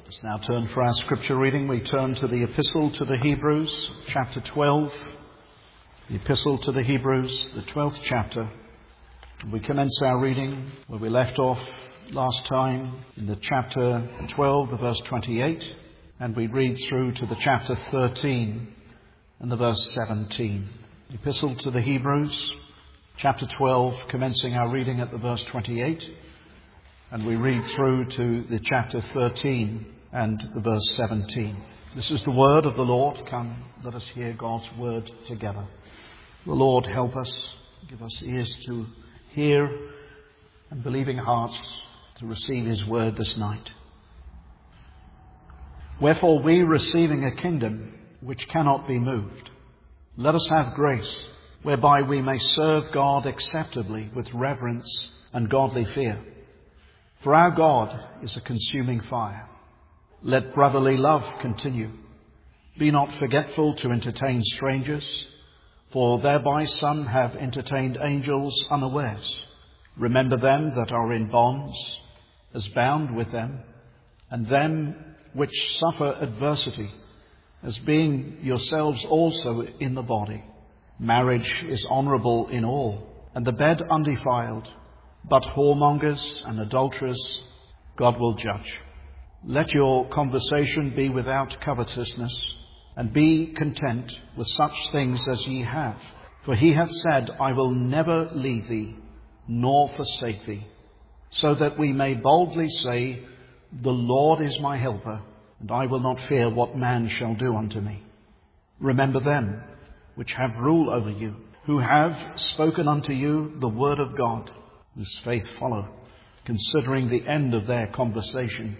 Let's now turn for our scripture reading. We turn to the Epistle to the Hebrews, chapter 12. The Epistle to the Hebrews, the 12th chapter. We commence our reading where we left off last time in the chapter 12, the verse 28, and we read through to the chapter 13 and the verse 17. The Epistle to the Hebrews, chapter 12, commencing our reading at the verse 28, and we read through to the chapter 13 and the verse 17. This is the word of the Lord. Come, let us hear God's word together. The Lord help us, give us ears to hear and believing hearts to receive his word this night. Wherefore we, receiving a kingdom which cannot be moved, let us have grace whereby we may serve God acceptably with reverence and godly fear. For our God is a consuming fire. Let brotherly love continue. Be not forgetful to entertain strangers, for thereby some have entertained angels unawares. Remember them that are in bonds, as bound with them, and them which suffer adversity, as being yourselves also in the body. Marriage is honourable in all, and the bed undefiled, but whoremongers and adulterers God will judge. Let your conversation be without covetousness, and be content with such things as ye have. For he hath said, I will never leave thee, nor forsake thee. So that we may boldly say, the Lord is my helper, and I will not fear what man shall do unto me. Remember them which have rule over you, who have spoken unto you the word of God, whose faith follow, considering the end of their conversation.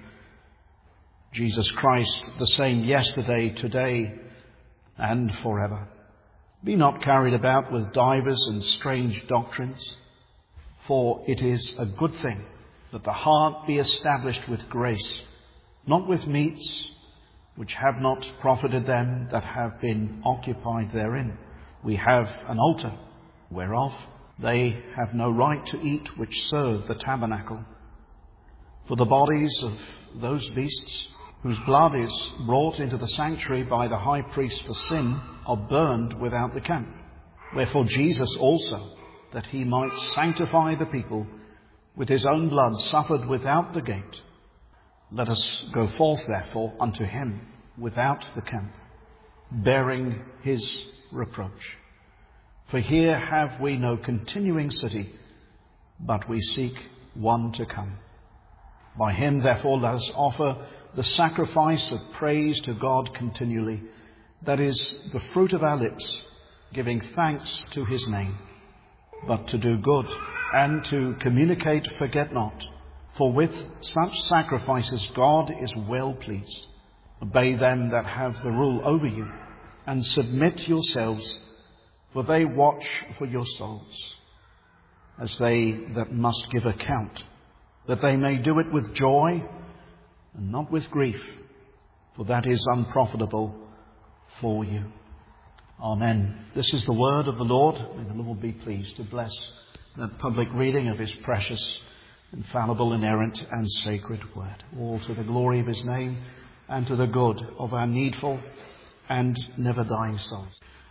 Jesus Christ, the same yesterday, today, and forever. Be not carried about with divers and strange doctrines, for it is a good thing that the heart be established with grace, not with meats, which have not profited them that have been occupied therein. We have an altar, whereof they have no right to eat which serve the tabernacle. For the bodies of those beasts, whose blood is brought into the sanctuary by the high priest for sin, are burned without the camp. Wherefore Jesus also, that he might sanctify the people, with his own blood suffered without the gate. Let us go forth therefore unto him without the camp, bearing his reproach. For here have we no continuing city, but we seek one to come. By him therefore let us offer the sacrifice of praise to God continually, that is the fruit of our lips, giving thanks to his name. But to do good and to communicate forget not, for with such sacrifices God is well pleased. Obey them that have the rule over you, and submit yourselves, for they watch for your souls, as they that must give account, that they may do it with joy and not with grief, for that is unprofitable for you. Amen. This is the word of the Lord. May the Lord be pleased to bless the public reading of his precious, infallible, inerrant and sacred word, all to the glory of his name and to the good of our needful and never dying souls.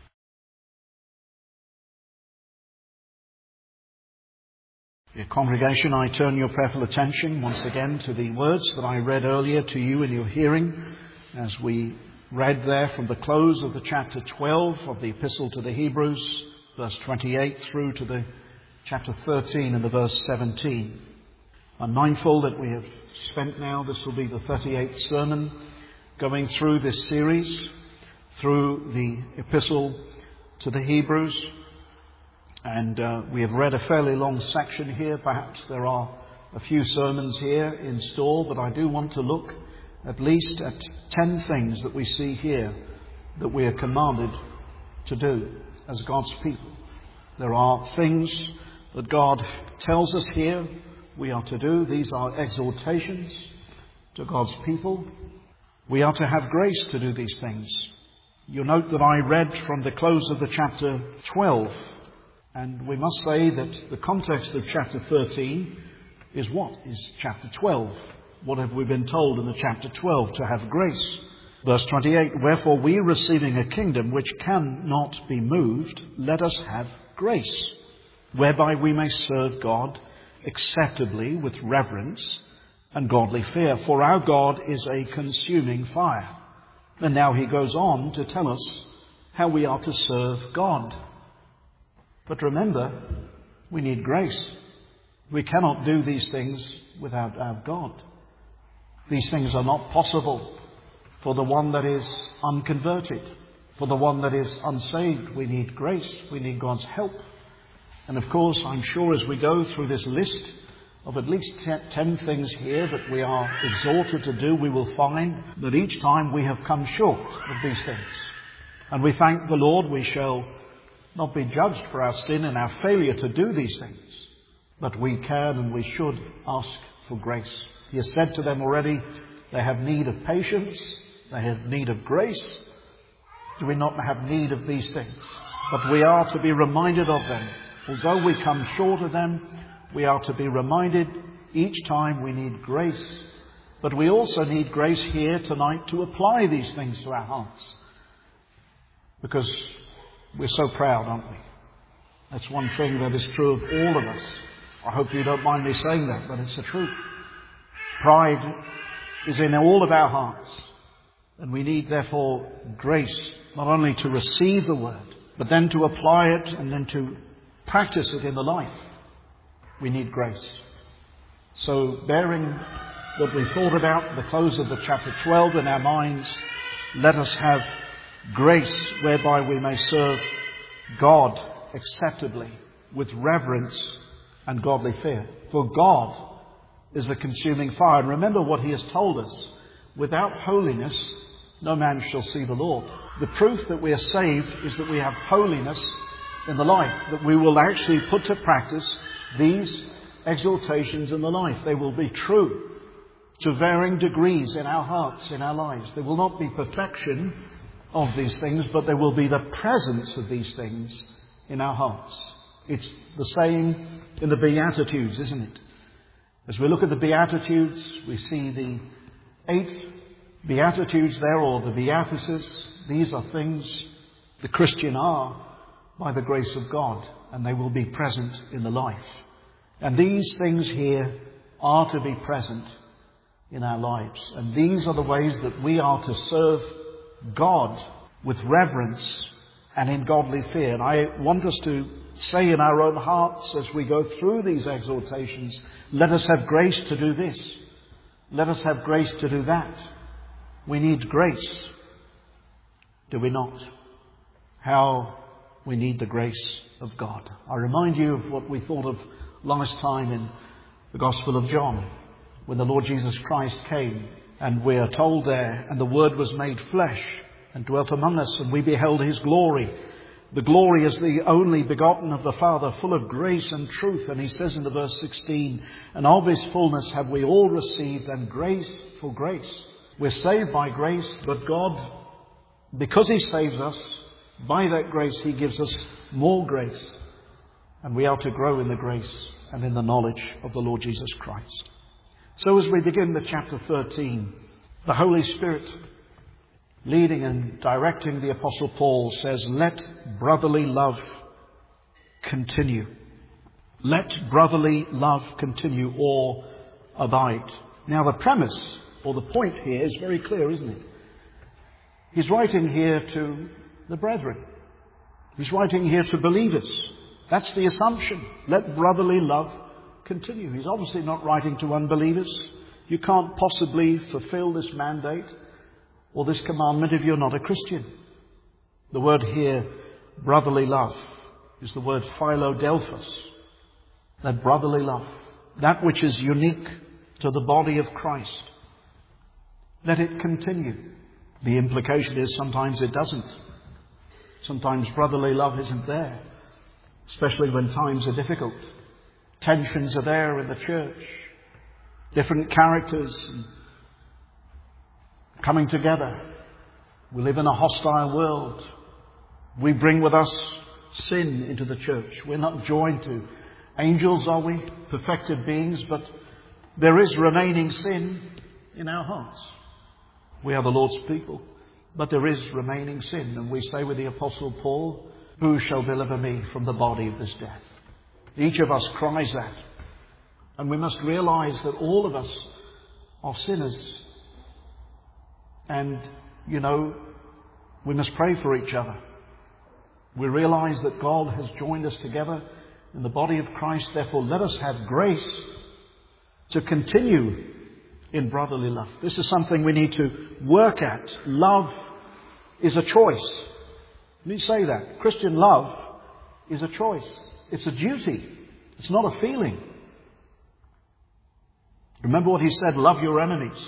Dear congregation, I turn your prayerful attention once again to the words that I read earlier to you in your hearing, as we read there from the close of the chapter 12 of the Epistle to the Hebrews, verse 28 through to the chapter 13 and the verse 17. I'm mindful that we have spent now, this will be the 38th sermon, going through this series, through the Epistle to the Hebrews. And we have read a fairly long section here. Perhaps there are a few sermons here in store, but I do want to look at least at 10 things that we see here that we are commanded to do as God's people. There are things that God tells us here we are to do. These are exhortations to God's people. We are to have grace to do these things. You'll note that I read from the close of the chapter 12. And we must say that the context of chapter 13 is what is chapter 12. What have we been told in the chapter 12? To have grace. Verse 28, wherefore we receiving a kingdom which cannot be moved, let us have grace, whereby we may serve God acceptably with reverence and godly fear. For our God is a consuming fire. And now he goes on to tell us how we are to serve God. But remember, we need grace. We cannot do these things without our God. These things are not possible for the one that is unconverted. For the one that is unsaved, we need grace. We need God's help. And of course, I'm sure as we go through this list of at least 10 things here that we are exhorted to do, we will find that each time we have come short of these things. And we thank the Lord we shall not be judged for our sin and our failure to do these things. But we can and we should ask for grace. He has said to them already, they have need of patience, they have need of grace. Do we not have need of these things? But we are to be reminded of them. Although we come short of them, we are to be reminded each time we need grace. But we also need grace here tonight to apply these things to our hearts. Because we're so proud, aren't we? That's one thing that is true of all of us. I hope you don't mind me saying that, but it's the truth. Pride is in all of our hearts. And we need, therefore, grace, not only to receive the word, but then to apply it and then to practice it in the life. We need grace. So, bearing what we thought about the close of the chapter 12 in our minds, let us have grace whereby we may serve God acceptably with reverence and godly fear. For God is a consuming fire. And remember what he has told us. Without holiness, no man shall see the Lord. The proof that we are saved is that we have holiness in the life, that we will actually put to practice these exhortations in the life. They will be true to varying degrees in our hearts, in our lives. There will not be perfection of these things, but there will be the presence of these things in our hearts. It's the same in the Beatitudes, isn't it? As we look at the Beatitudes, we see the 8 Beatitudes there, or the Beatitudes. These are things the Christian are by the grace of God, and they will be present in the life. And these things here are to be present in our lives. And these are the ways that we are to serve God with reverence and in godly fear. And I want us to say in our own hearts as we go through these exhortations, let us have grace to do this. Let us have grace to do that. We need grace. Do we not? How we need the grace of God. I remind you of what we thought of last time in the Gospel of John, when the Lord Jesus Christ came, and we are told there, and the Word was made flesh and dwelt among us, and we beheld his glory. The glory is the only begotten of the Father, full of grace and truth. And he says in the verse 16, and of his fullness have we all received, and grace for grace. We're saved by grace, but God, because he saves us, by that grace he gives us more grace. And we are to grow in the grace and in the knowledge of the Lord Jesus Christ. So as we begin the chapter 13, the Holy Spirit, leading and directing the Apostle Paul, says, let brotherly love continue. Let brotherly love continue or abide. Now the premise or the point here is very clear, isn't it? He's writing here to the brethren. He's writing here to believers. That's the assumption. Let brotherly love continue. He's obviously not writing to unbelievers. You can't possibly fulfill this mandate or this commandment if you're not a Christian. The word here, brotherly love, is the word Philadelphus. That brotherly love, that which is unique to the body of Christ. Let it continue. The implication is sometimes it doesn't. Sometimes brotherly love isn't there, especially when times are difficult. Tensions are there in the church. Different characters coming together. We live in a hostile world. We bring with us sin into the church. We're not joined to angels, are we? Perfected beings, but There is remaining sin in our hearts. We are the Lord's people, but there is remaining sin. And we say with the Apostle Paul, who shall deliver me from the body of this death? Each of us cries that. And we must realize that all of us are sinners. And, we must pray for each other. We realize that God has joined us together in the body of Christ. Therefore, let us have grace to continue in brotherly love. This is something we need to work at. Love is a choice. Let me say that. Christian love is a choice. It's a duty. It's not a feeling. Remember what he said, love your enemies.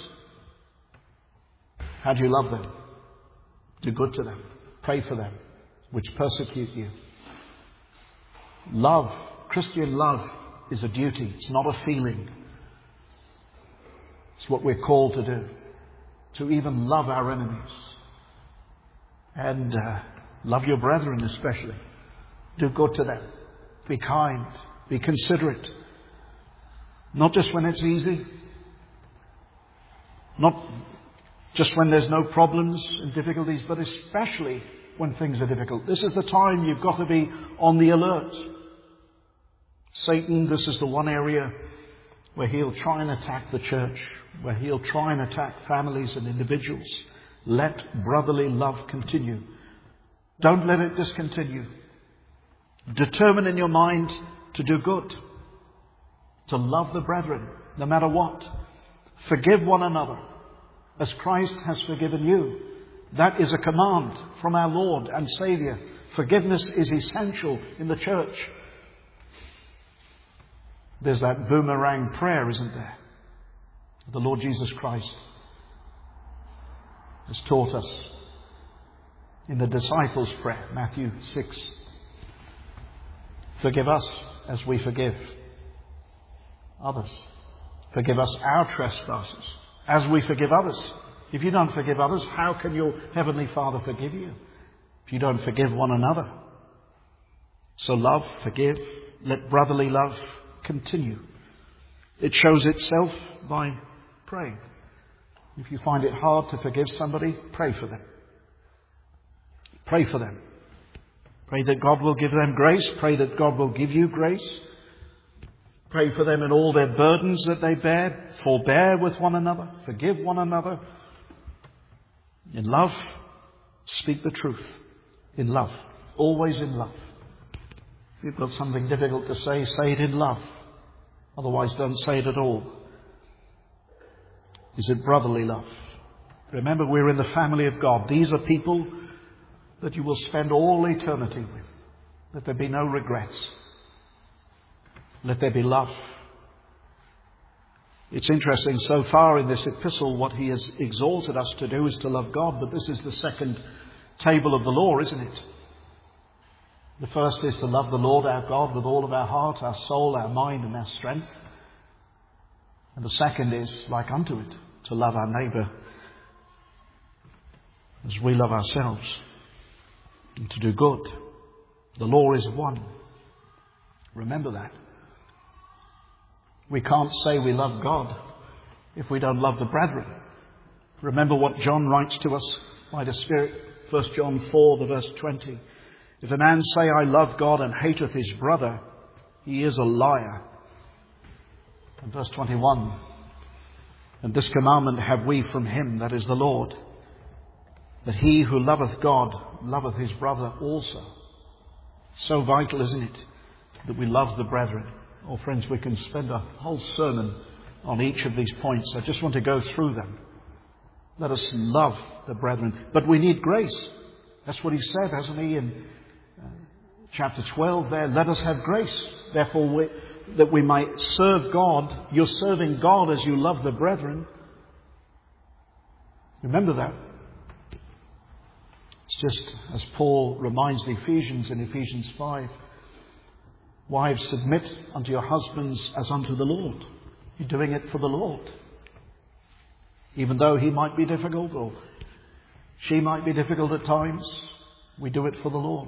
How do you love them? Do good to them. Pray for them, which persecute you. Love, Christian love, is a duty. It's not a feeling. It's what we're called to do. To even love our enemies. And love your brethren especially. Do good to them. Be kind. Be considerate. Not just when it's easy. Not just when there's no problems and difficulties, but especially when things are difficult. This is the time you've got to be on the alert. Satan, this is the one area where he'll try and attack the church, where he'll try and attack families and individuals. Let brotherly love continue. Don't let it discontinue. Determine in your mind to do good, to love the brethren, no matter what. Forgive one another, as Christ has forgiven you. That is a command from our Lord and Saviour. Forgiveness is essential in the church. There's that boomerang prayer, isn't there? The Lord Jesus Christ has taught us in the disciples' prayer, Matthew 6. Forgive us as we forgive others. Forgive us our trespasses as we forgive others. If you don't forgive others, how can your Heavenly Father forgive you? If you don't forgive one another. So love, forgive, let brotherly love continue. It shows itself by praying. If you find it hard to forgive somebody, pray for them. Pray for them. Pray that God will give them grace. Pray that God will give you grace. Pray for them in all their burdens that they bear. Forbear with one another. Forgive one another. In love, speak the truth. In love. Always in love. If you've got something difficult to say, say it in love. Otherwise, don't say it at all. Is it brotherly love? Remember, we're in the family of God. These are people that you will spend all eternity with. Let there be no regrets. Let there be love. It's interesting, so far in this epistle, what he has exalted us to do is to love God, but this is the second table of the law, isn't it? The first is to love the Lord our God with all of our heart, our soul, our mind and our strength. And the second is, like unto it, to love our neighbour as we love ourselves, and to do good. The law is one. Remember that. We can't say we love God if we don't love the brethren. Remember what John writes to us by the Spirit, 1 John 4, the verse 20. If a man say, I love God and hateth his brother, he is a liar. And verse 21. And this commandment have we from him, that is the Lord, that he who loveth God loveth his brother also. So vital, isn't it, that we love the brethren? Oh, friends, we can spend a whole sermon on each of these points. I just want to go through them. Let us love the brethren. But we need grace. That's what he said, hasn't he, in chapter 12 there. Let us have grace. Therefore, that we might serve God. You're serving God as you love the brethren. Remember that. It's just as Paul reminds the Ephesians in Ephesians 5. Wives, submit unto your husbands as unto the Lord. You're doing it for the Lord. Even though he might be difficult or she might be difficult at times, we do it for the Lord.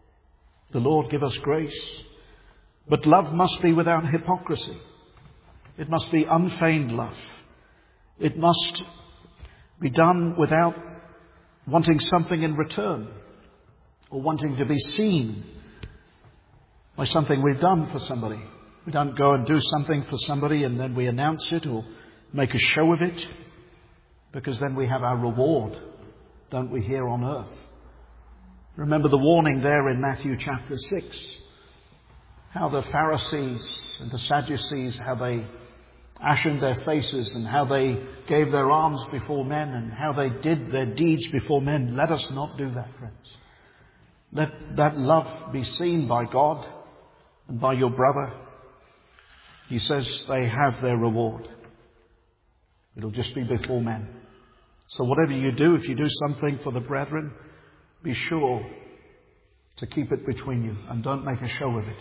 The Lord give us grace. But love must be without hypocrisy. It must be unfeigned love. It must be done without wanting something in return or wanting to be seen by something we've done for somebody. We don't go and do something for somebody and then we announce it or make a show of it, because then we have our reward, don't we, here on earth. Remember the warning there in Matthew chapter 6, how the Pharisees and the Sadducees, how they ashened their faces and how they gave their alms before men and how they did their deeds before men. Let us not do that, friends. Let that love be seen by God and by your brother. He says they have their reward. It'll just be before men. So whatever you do, if you do something for the brethren, be sure to keep it between you and don't make a show of it.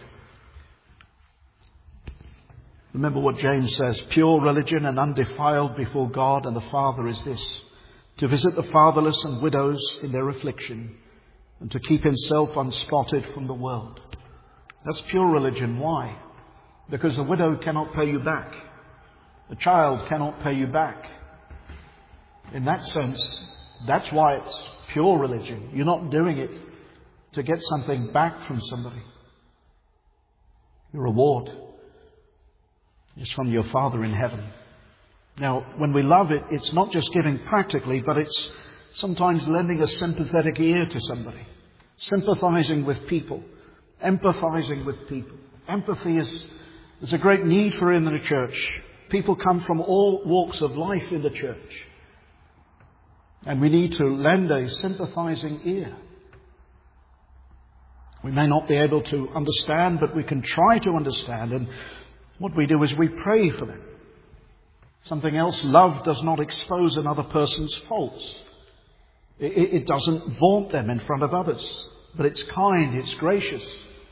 Remember what James says, pure religion and undefiled before God and the Father is this, to visit the fatherless and widows in their affliction and to keep himself unspotted from the world. That's pure religion. Why? Because the widow cannot pay you back. The child cannot pay you back. In that sense, that's why it's pure religion. You're not doing it to get something back from somebody. Your reward is from your Father in heaven. Now, when we love it, it's not just giving practically, but it's sometimes lending a sympathetic ear to somebody. Sympathizing with people. Empathizing with people. Empathy is a great need for in the church. People come from all walks of life in the church. And we need to lend a sympathizing ear. We may not be able to understand, but we can try to understand. And what we do is we pray for them. Something else, love does not expose another person's faults. It doesn't vaunt them in front of others. But it's kind, it's gracious.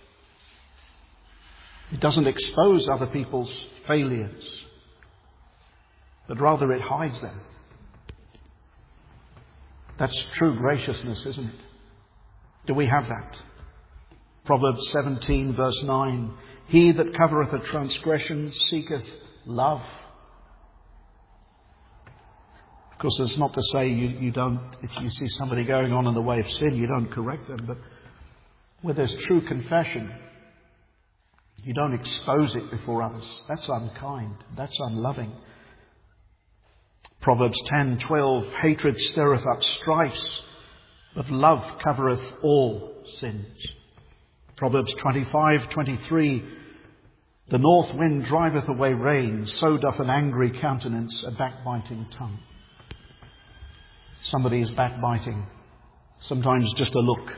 It doesn't expose other people's failures. But rather it hides them. That's true graciousness, isn't it? Do we have that? Proverbs 17 verse 9. He that covereth a transgression seeketh love. Of course, that's not to say you don't, if you see somebody going on in the way of sin, you don't correct them. But where there's true confession, you don't expose it before others. That's unkind. That's unloving. Proverbs 10:12. Hatred stirreth up strifes, but love covereth all sins. Proverbs 25:23. The north wind driveth away rain, so doth an angry countenance a backbiting tongue. Somebody is backbiting. Sometimes just a look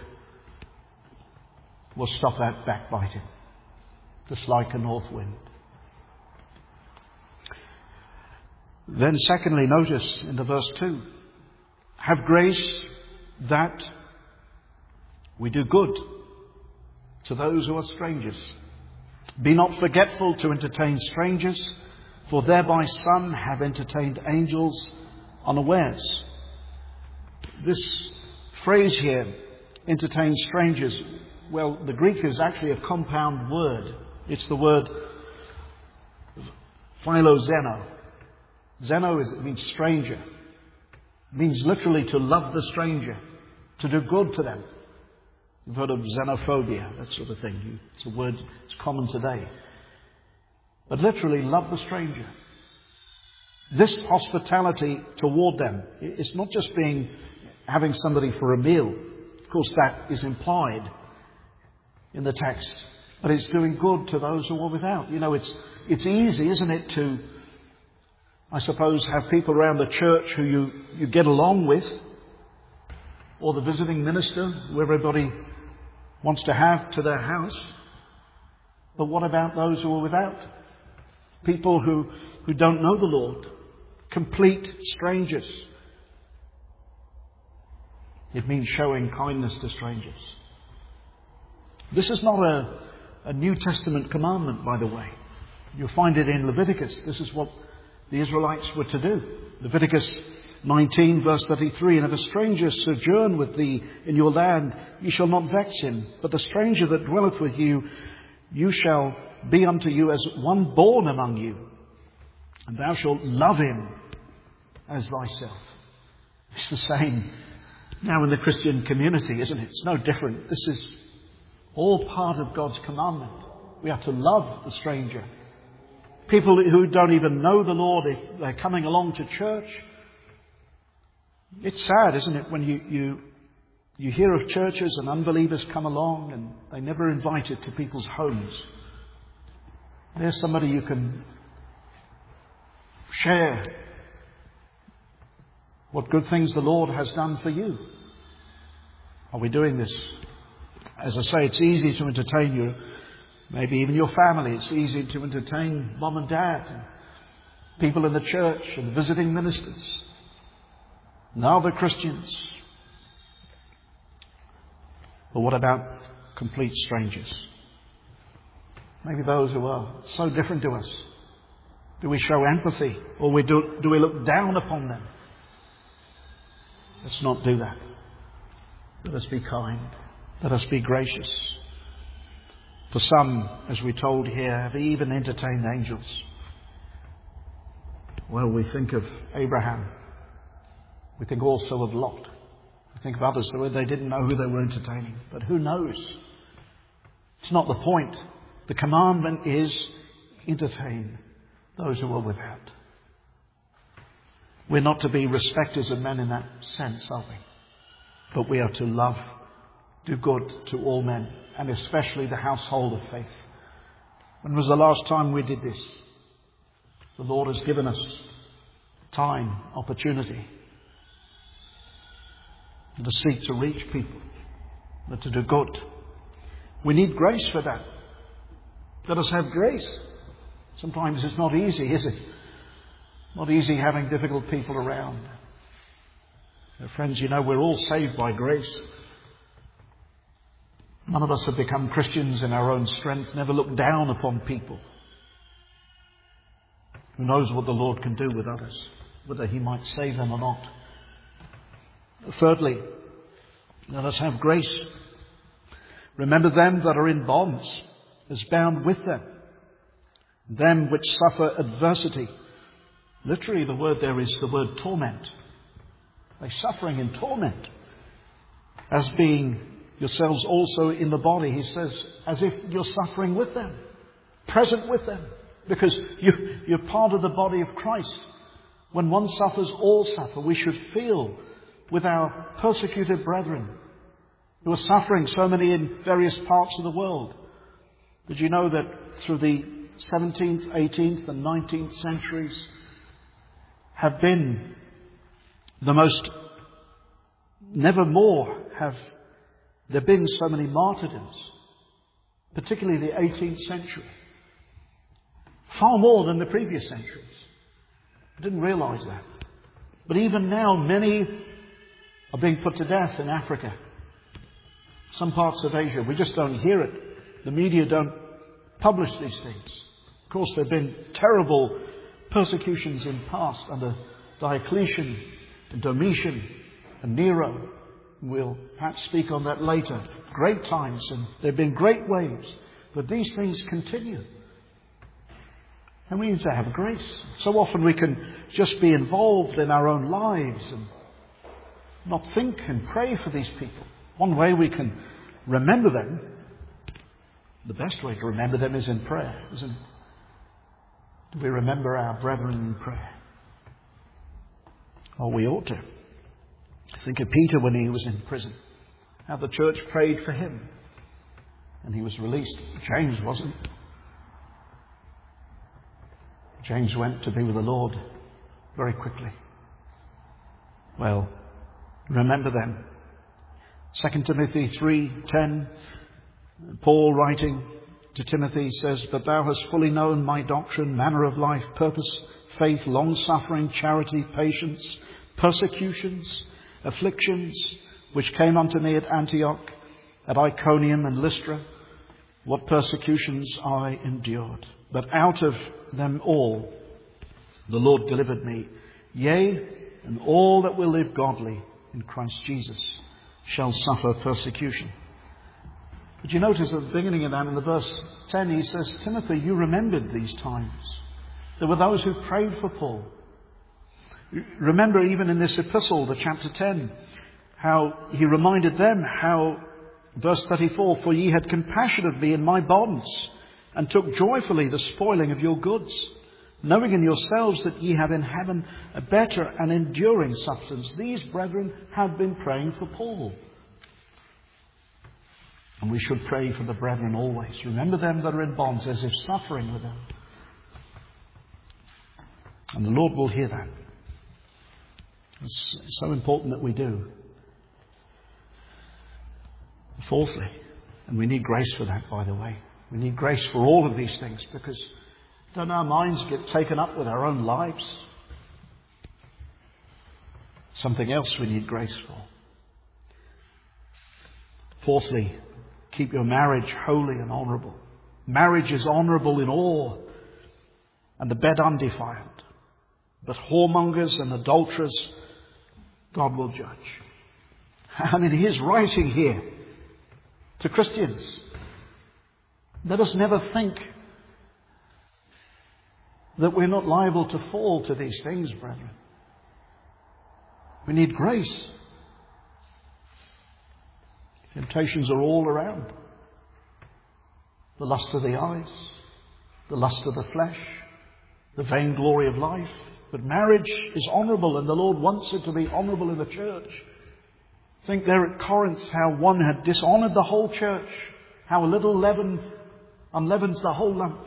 will stop that backbiting. Just like a north wind. Then secondly, notice in the verse 2. Have grace that we do good to those who are strangers. Be not forgetful to entertain strangers, for thereby some have entertained angels unawares. This phrase here, entertain strangers, well, the Greek is actually a compound word. It's the word philoxeno. Xeno it means stranger. It means literally to love the stranger, to do good to them. You've heard of xenophobia, that sort of thing. It's a word that's common today. But literally, love the stranger. This hospitality toward them, it's not just having somebody for a meal. Of course, that is implied in the text. But it's doing good to those who are without. You know, it's easy, isn't it, to, I suppose, have people around the church who you get along with, or the visiting minister who everybody wants to have to their house. But what about those who are without? People who don't know the Lord. Complete strangers. It means showing kindness to strangers. This is not a New Testament commandment, by the way. You'll find it in Leviticus. This is what the Israelites were to do. Leviticus 19 verse 33, and if a stranger sojourn with thee in your land, ye shall not vex him. But the stranger that dwelleth with you, you shall be unto you as one born among you. And thou shalt love him as thyself. It's the same now in the Christian community, isn't it? It's no different. This is all part of God's commandment. We have to love the stranger. People who don't even know the Lord, if they're coming along to church. It's sad, isn't it, when you hear of churches and unbelievers come along and they never invite it to people's homes. There's somebody you can share what good things the Lord has done for you. Are we doing this? As I say, it's easy to entertain you, maybe even your family. It's easy to entertain mom and dad, and people in the church and visiting ministers and other Christians. But what about complete strangers? Maybe those who are so different to us. Do we show empathy, or do we look down upon them? Let's not do that. Let us be kind. Let us be gracious. For some, as we're told here, have even entertained angels. Well, we think of Abraham. We think also of Lot. We think of others who they didn't know who they were entertaining. But who knows? It's not the point. The commandment is entertain those who are without. We're not to be respecters of men in that sense, are we? But we are to love, do good to all men, and especially the household of faith. When was the last time we did this? The Lord has given us time, opportunity, to seek to reach people, but to do good. We need grace for that. Let us have grace. Sometimes it's not easy, is it? Not easy having difficult people around. Friends, you know, we're all saved by grace. None of us have become Christians in our own strength, never look down upon people. Who knows what the Lord can do with others, whether he might save them or not. Thirdly, let us have grace. Remember them that are in bonds, as bound with them which suffer adversity. Literally, the word there is the word torment. They're suffering in torment, as being yourselves also in the body. He says, as if you're suffering with them, present with them, because you're part of the body of Christ. When one suffers, all suffer. We should feel with our persecuted brethren who are suffering, so many in various parts of the world. Did you know that through the 17th, 18th and 19th centuries have been the most, never more have there been so many martyrdoms, particularly the 18th century. Far more than the previous centuries. I didn't realise that. But even now, many are being put to death in Africa. Some parts of Asia, we just don't hear it. The media don't publish these things. Of course, there have been terrible persecutions in past under Diocletian and Domitian and Nero. We'll perhaps speak on that later. Great times, and there have been great waves. But these things continue. And we need to have grace. So often we can just be involved in our own lives and not think and pray for these people. One way we can remember them, the best way to remember them is in prayer, isn't it? Do we remember our brethren in prayer? Oh, we ought to. Think of Peter when he was in prison. How the church prayed for him. And he was released. James wasn't. James went to be with the Lord very quickly. Well, remember them. 2 Timothy 3:10, Paul writing to Timothy says, "But thou hast fully known my doctrine, manner of life, purpose, faith, long-suffering, charity, patience, persecutions, afflictions, which came unto me at Antioch, at Iconium and Lystra, what persecutions I endured. But out of them all the Lord delivered me. Yea, and all that will live godly in Christ Jesus shall suffer persecution." But you notice at the beginning of that, in the verse 10, he says, "Timothy, you remembered these times. There were those who prayed for Paul. Remember even in this epistle, the chapter 10, how he reminded them how, verse 34, "For ye had compassion of me in my bonds, and took joyfully the spoiling of your goods, knowing in yourselves that ye have in heaven a better and enduring substance." These brethren had been praying for Paul. And we should pray for the brethren always. Remember them that are in bonds, as if suffering with them. And the Lord will hear that. It's so important that we do. Fourthly, and we need grace for that, by the way. We need grace for all of these things, because don't our minds get taken up with our own lives? Something else we need grace for. Fourthly, keep your marriage holy and honourable. Marriage is honourable in all, and the bed undefiled. But whoremongers and adulterers, God will judge. I mean, he is writing here to Christians. Let us never think that we're not liable to fall to these things, brethren. We need grace. Temptations are all around. The lust of the eyes, the lust of the flesh, the vainglory of life. But marriage is honourable, and the Lord wants it to be honourable in the church. Think there at Corinth how one had dishonoured the whole church, how a little leaven unleavens the whole lump.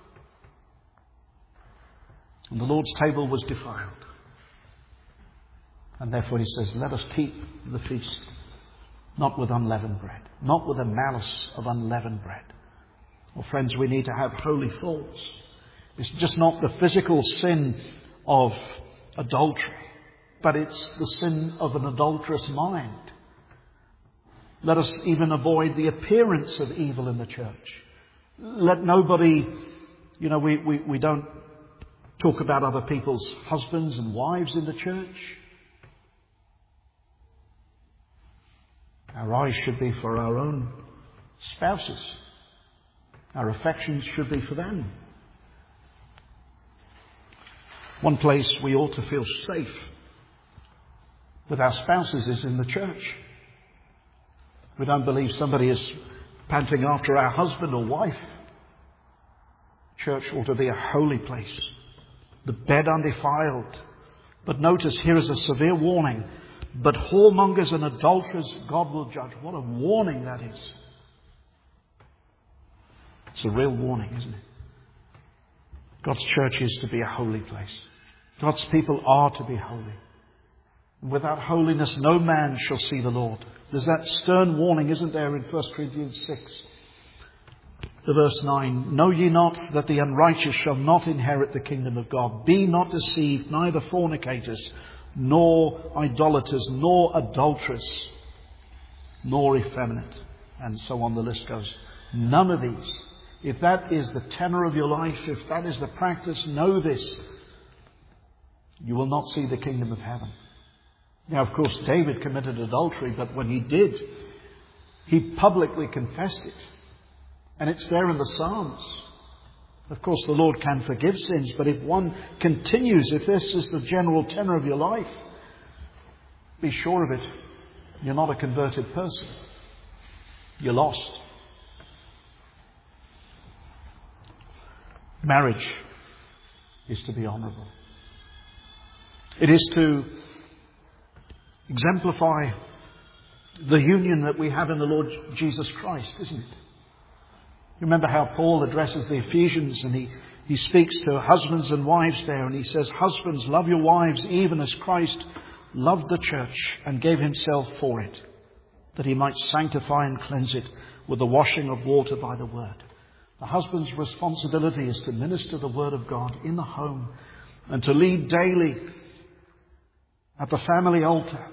And the Lord's table was defiled. And therefore he says, let us keep the feast, not with unleavened bread, not with the malice of unleavened bread. Well, friends, we need to have holy thoughts. It's just not the physical sin of adultery, but it's the sin of an adulterous mind. Let us even avoid the appearance of evil in the church. Let nobody, we don't talk about other people's husbands and wives in the church. Our eyes should be for our own spouses. Our affections should be for them. One place we ought to feel safe with our spouses is in the church. We don't believe somebody is panting after our husband or wife. Church ought to be a holy place. The bed undefiled. But notice here is a severe warning. But whoremongers and adulterers God will judge. What a warning that is. It's a real warning, isn't it? God's church is to be a holy place. God's people are to be holy. And without holiness no man shall see the Lord. There's that stern warning, isn't there, in 1 Corinthians 6. The verse 9, know ye not that the unrighteous shall not inherit the kingdom of God? Be not deceived, neither fornicators, nor idolaters, nor adulterers, nor effeminate. And so on the list goes. None of these. If that is the tenor of your life, if that is the practice, know this. You will not see the kingdom of heaven. Now, of course, David committed adultery, but when he did, he publicly confessed it. And it's there in the Psalms. Of course, the Lord can forgive sins, but if one continues, if this is the general tenor of your life, be sure of it. You're not a converted person. You're lost. Marriage is to be honourable. It is to exemplify the union that we have in the Lord Jesus Christ, isn't it? Remember how Paul addresses the Ephesians, and he speaks to husbands and wives there, and he says, husbands, love your wives even as Christ loved the church and gave himself for it, that he might sanctify and cleanse it with the washing of water by the word. The husband's responsibility is to minister the word of God in the home and to lead daily at the family altar,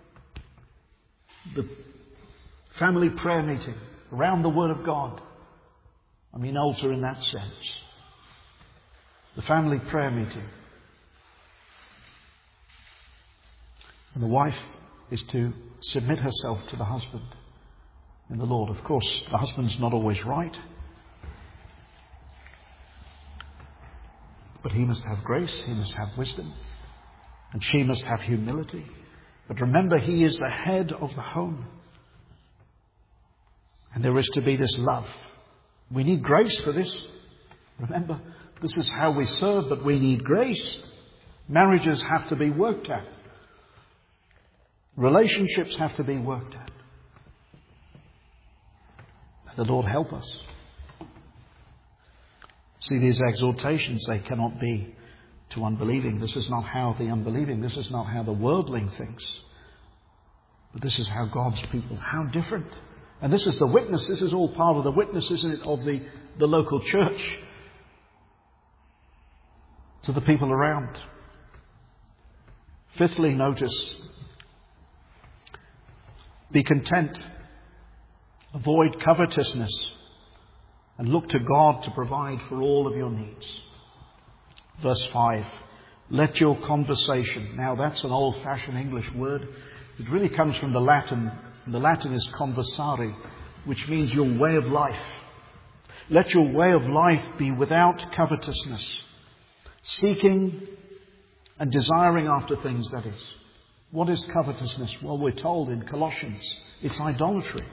the family prayer meeting, around the word of God. I mean altar in that sense. The family prayer meeting. And the wife is to submit herself to the husband in the Lord. Of course, the husband's not always right. But he must have grace, he must have wisdom, and she must have humility. But remember, he is the head of the home. And there is to be this love. We need grace for this. Remember, this is how we serve, but we need grace. Marriages have to be worked at. Relationships have to be worked at. May the Lord help us. See, these exhortations, they cannot be to unbelieving. This is not how the unbelieving, this is not how the worldling thinks. But this is how God's people, how different. And this is the witness, this is all part of the witness, isn't it, of the local church to the people around. Fifthly, notice, be content, avoid covetousness, and look to God to provide for all of your needs. Verse 5, let your conversation. Now that's an old-fashioned English word. It really comes from the Latin. The Latin is conversare, which means your way of life. Let your way of life be without covetousness, seeking and desiring after things, that is. What is covetousness? Well, we're told in Colossians, it's idolatry.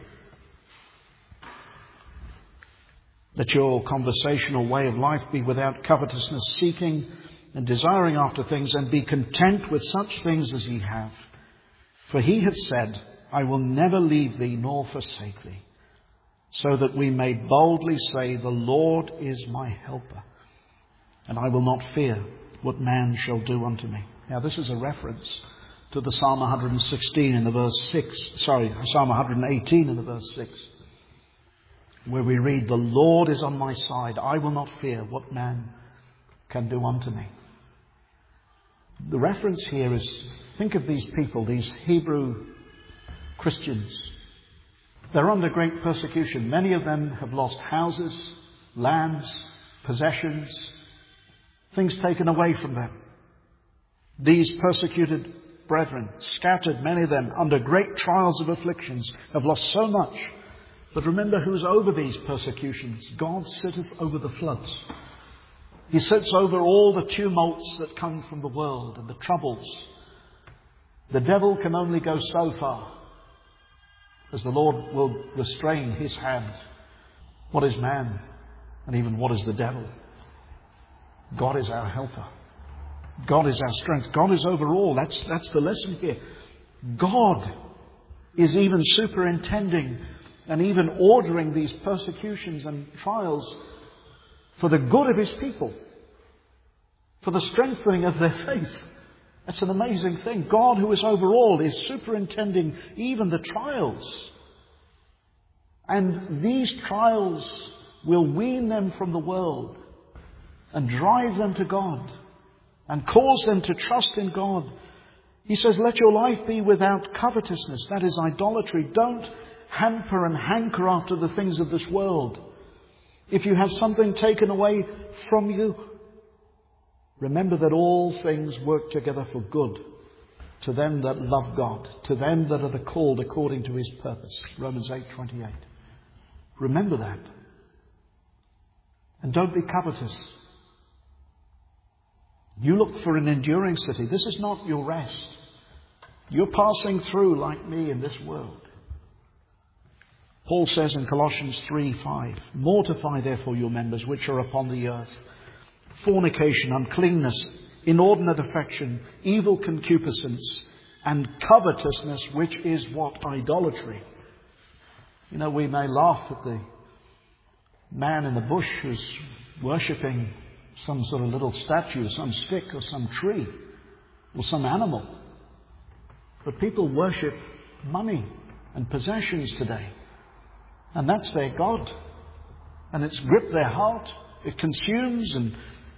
Let your conversational way of life be without covetousness, seeking and desiring after things, and be content with such things as ye have. For he hath said, I will never leave thee nor forsake thee, so that we may boldly say, the Lord is my helper, and I will not fear what man shall do unto me. Now this is a reference to the Psalm 116 in the verse 6, Psalm 118 in the verse 6. Where we read, the Lord is on my side, I will not fear what man can do unto me. The reference here is, think of these people, these Hebrew Christians. They're under great persecution. Many of them have lost houses, lands, possessions, things taken away from them. These persecuted brethren, scattered, many of them, under great trials of afflictions, have lost so much. But remember who's over these persecutions. God sitteth over the floods. He sits over all the tumults that come from the world and the troubles. The devil can only go so far as the Lord will restrain his hand. What is man? And even what is the devil? God is our helper. God is our strength. God is over all. That's the lesson here. God is even superintending and even ordering these persecutions and trials for the good of his people, for the strengthening of their faith. That's an amazing thing. God, who is over all, is superintending even the trials. And these trials will wean them from the world and drive them to God and cause them to trust in God. He says, let your life be without covetousness. That is idolatry. Don't hamper and hanker after the things of this world. If you have something taken away from you, remember that all things work together for good to them that love God, to them that are called according to his purpose. Romans 8:28. Remember that. And don't be covetous. You look for an enduring city. This is not your rest. You're passing through like me in this world. Paul says in Colossians 3:5, mortify therefore your members which are upon the earth, fornication, uncleanness, inordinate affection, evil concupiscence, and covetousness, which is what? Idolatry. You know, we may laugh at the man in the bush who's worshipping some sort of little statue, some stick or some tree or some animal. But people worship money and possessions today. And that's their God. And it's gripped their heart. It consumes and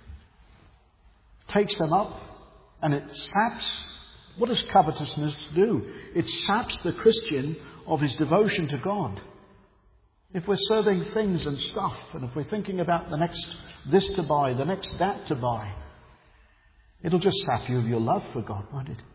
takes them up. And it saps. What does covetousness do? It saps the Christian of his devotion to God. If we're serving things and stuff, and if we're thinking about the next this to buy, the next that to buy, it'll just sap you of your love for God, won't it?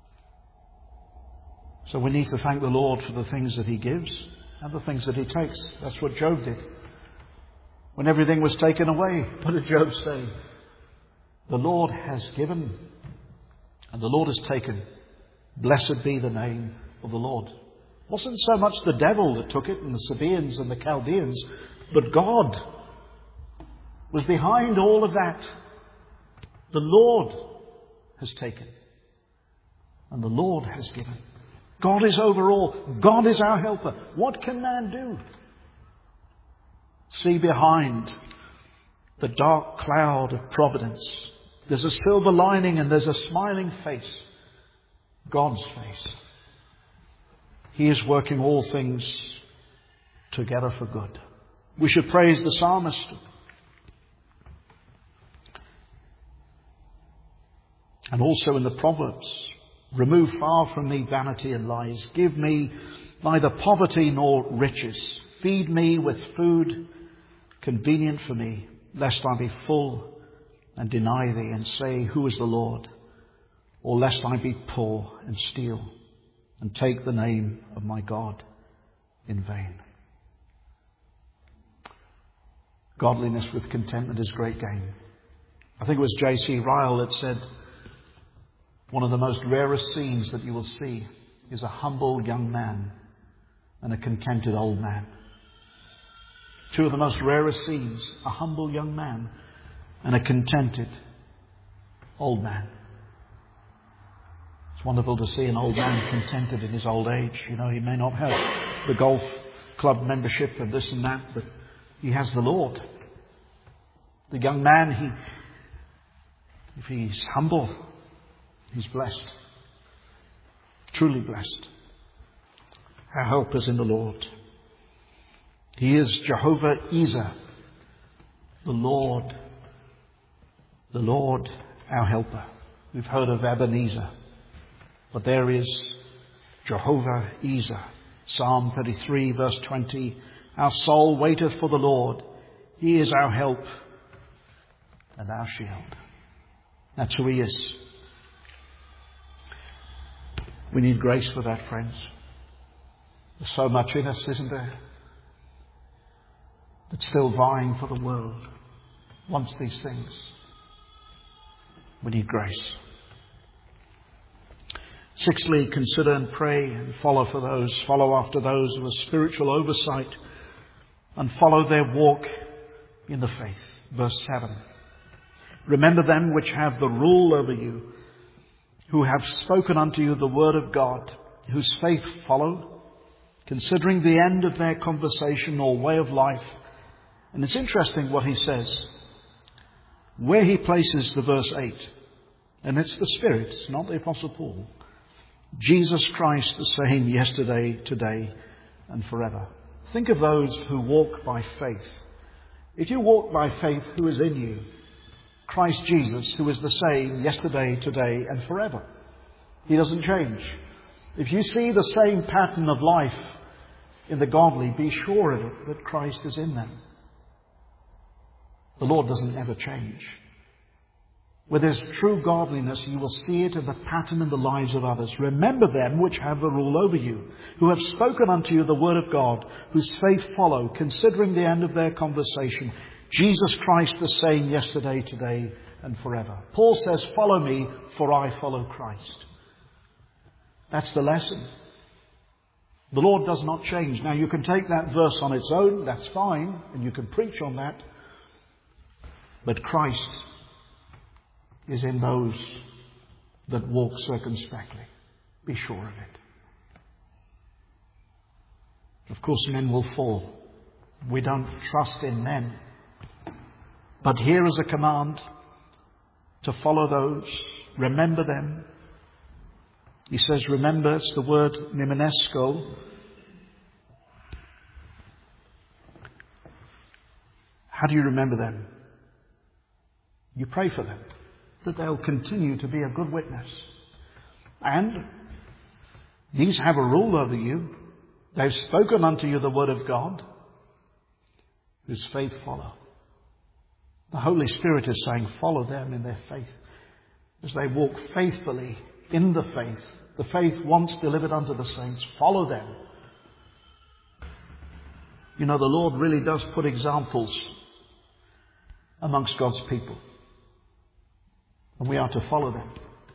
So we need to thank the Lord for the things that he gives and the things that he takes. That's what Job did. When everything was taken away, what did Job say? The Lord has given, and the Lord has taken. Blessed be the name of the Lord. It wasn't so much the devil that took it, and the Sabaeans and the Chaldeans, but God was behind all of that. The Lord has taken, and the Lord has given. God is over all. God is our helper. What can man do? See behind the dark cloud of providence. There's a silver lining and there's a smiling face. God's face. He is working all things together for good. We should praise the psalmist. And also in the Proverbs. Remove far from me vanity and lies. Give me neither poverty nor riches. Feed me with food convenient for me, lest I be full and deny thee and say, who is the Lord? Or lest I be poor and steal and take the name of my God in vain. Godliness with contentment is great gain. I think it was J.C. Ryle that said, one of the most rarest scenes that you will see is a humble young man and a contented old man. Two of the most rarest scenes, a humble young man and a contented old man. It's wonderful to see an old man contented in his old age. You know, he may not have the golf club membership and this and that, but he has the Lord. The young man, if he's humble, he's blessed. Truly blessed. Our help is in the Lord. He is Jehovah Ezer, the Lord our helper. We've heard of Ebenezer, but there is Jehovah Ezer. Psalm 33 verse 20, our soul waiteth for the Lord. He is our help and our shield. That's who He is. We need grace for that, friends. There's so much in us, isn't there, that's still vying for the world, wants these things. We need grace. Sixthly, consider and pray and follow after those who have spiritual oversight and follow their walk in the faith. Verse 7. Remember them which have the rule over you, who have spoken unto you the word of God, whose faith follow, considering the end of their conversation or way of life. And it's interesting what he says, where he places the verse 8. And it's the Spirit, not the Apostle Paul. Jesus Christ the same yesterday, today, and forever. Think of those who walk by faith. If you walk by faith, who is in you? Christ Jesus, who is the same yesterday, today, and forever. He doesn't change. If you see the same pattern of life in the godly, be sure of it, that Christ is in them. The Lord doesn't ever change. Where there's true godliness, you will see it in the pattern in the lives of others. Remember them which have the rule over you, who have spoken unto you the word of God, whose faith follow, considering the end of their conversation. Jesus Christ the same yesterday, today, and forever. Paul says, follow me, for I follow Christ. That's the lesson. The Lord does not change. Now you can take that verse on its own, that's fine, and you can preach on that. But Christ is in those that walk circumspectly. Be sure of it. Of course, men will fall. We don't trust in men. But here is a command to follow those. Remember them. He says, remember, it's the word mnemonesko. How do you remember them? You pray for them, that they'll continue to be a good witness. And these have a rule over you. They've spoken unto you the word of God, whose faith follow. The Holy Spirit is saying, follow them in their faith. As they walk faithfully in the faith once delivered unto the saints, follow them. You know, the Lord really does put examples amongst God's people. And we are to follow them.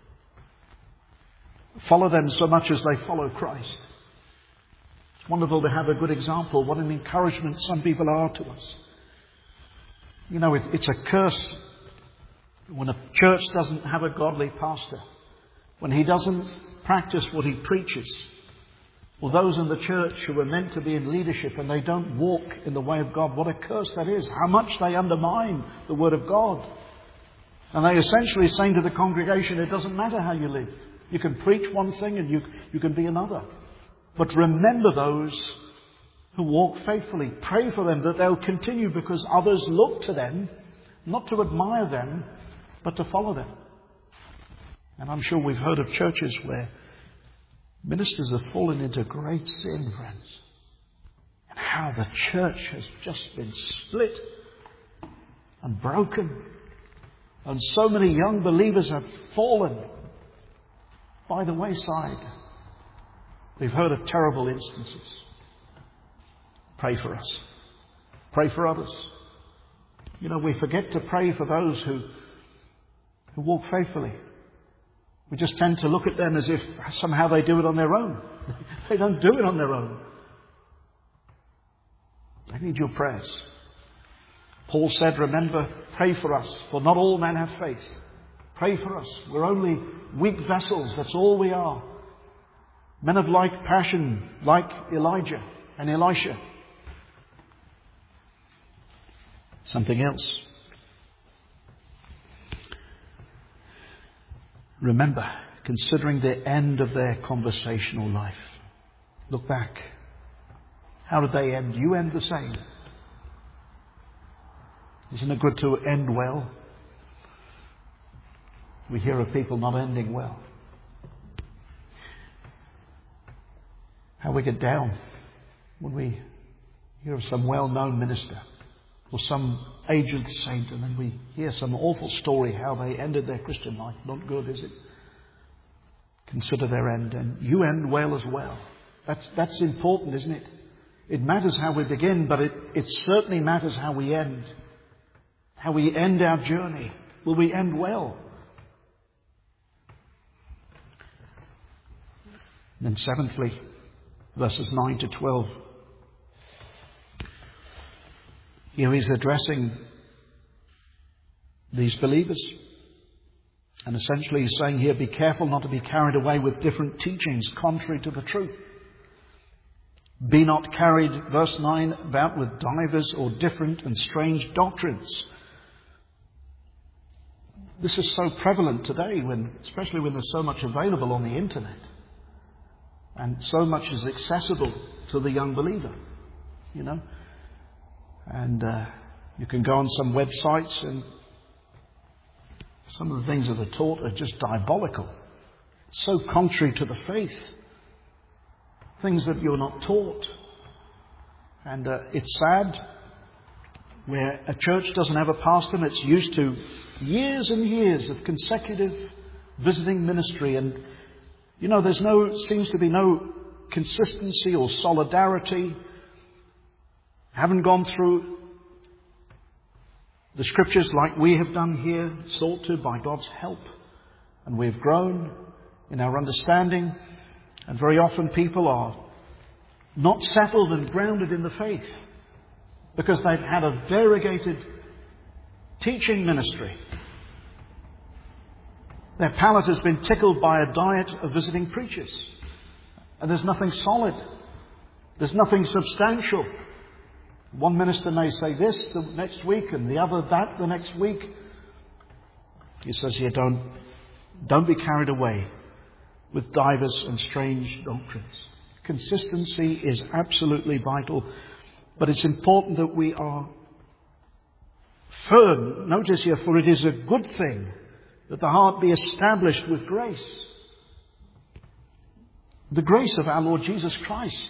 Follow them so much as they follow Christ. It's wonderful to have a good example. What an encouragement some people are to us. You know, it's a curse when a church doesn't have a godly pastor, when he doesn't practice what he preaches, or those in the church who are meant to be in leadership and they don't walk in the way of God. What a curse that is. How much they undermine the Word of God. And they essentially saying to the congregation, it doesn't matter how you live. You can preach one thing and you can be another. But remember those who walk faithfully. Pray for them that they'll continue, because others look to them, not to admire them, but to follow them. And I'm sure we've heard of churches where ministers have fallen into great sin, friends. And how the church has just been split and broken. And so many young believers have fallen by the wayside. We've heard of terrible instances. Pray for us. Pray for others. You know, we forget to pray for those who walk faithfully. We just tend to look at them as if somehow they do it on their own. They don't do it on their own. They need your prayers. Paul said, remember, pray for us, for not all men have faith. Pray for us. We're only weak vessels. That's all we are. Men of like passion, like Elijah and Elisha. Something else. Remember, considering the end of their conversational life. Look back. How did they end? You end the same. Isn't it good to end well? We hear of people not ending well. How we get down when we hear of some well-known minister or some aged saint, and then we hear some awful story how they ended their Christian life. Not good, is it? Consider their end, and you end well as well. That's important, isn't it? It matters how we begin, but it certainly matters how we end. How we end our journey. Will we end well? And then seventhly, verses 9 to 12. Here he's addressing these believers. And essentially he's saying here, be careful not to be carried away with different teachings contrary to the truth. Be not carried, verse 9, about with divers or different and strange doctrines. This is so prevalent today, especially when there's so much available on the internet. And so much is accessible to the young believer, you know. And you can go on some websites and some of the things that are taught are just diabolical. So contrary to the faith. Things that you're not taught. And it's sad where a church doesn't have a pastor and it's used to years and years of consecutive visiting ministry, and you know, seems to be no consistency or solidarity. Haven't gone through the scriptures like we have done here, sought to by God's help. And we've grown in our understanding. And very often people are not settled and grounded in the faith because they've had a variegated teaching ministry. Their palate has been tickled by a diet of visiting preachers. And there's nothing solid. There's nothing substantial. One minister may say this the next week and the other that the next week. He says here, don't be carried away with divers and strange doctrines. Consistency is absolutely vital. But it's important that we are firm. Notice here, for it is a good thing that the heart be established with grace. The grace of our Lord Jesus Christ.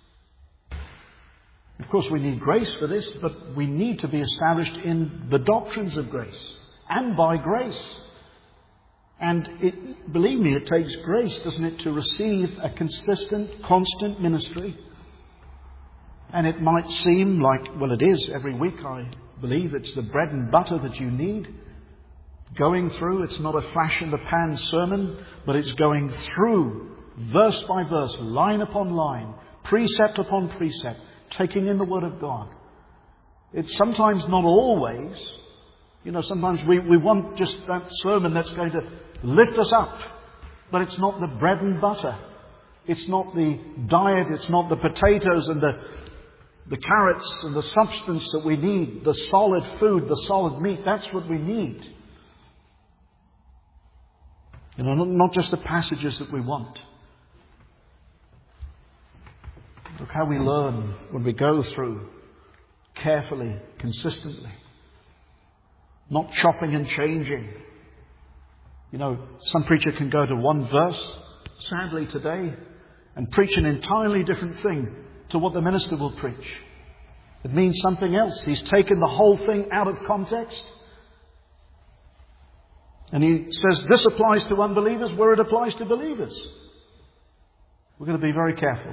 Of course, we need grace for this, but we need to be established in the doctrines of grace and by grace. And believe me, it takes grace, doesn't it, to receive a consistent, constant ministry. And it might seem like, well, it is every week. I believe it's the bread and butter that you need Going through, it's not a flash in the pan sermon, but it's going through verse by verse, line upon line, precept upon precept, taking in the Word of God. It's sometimes, not always, sometimes we want just that sermon that's going to lift us up, but it's not the bread and butter. It's not the diet, it's not the potatoes and the carrots and the substance that we need, the solid food, the solid meat. That's what we need. Not just the passages that we want. Look how we learn when we go through carefully, consistently. Not chopping and changing. Some preacher can go to one verse, sadly today, and preach an entirely different thing to what the minister will preach. It means something else. He's taken the whole thing out of context. And he says this applies to unbelievers where it applies to believers. We're going to be very careful.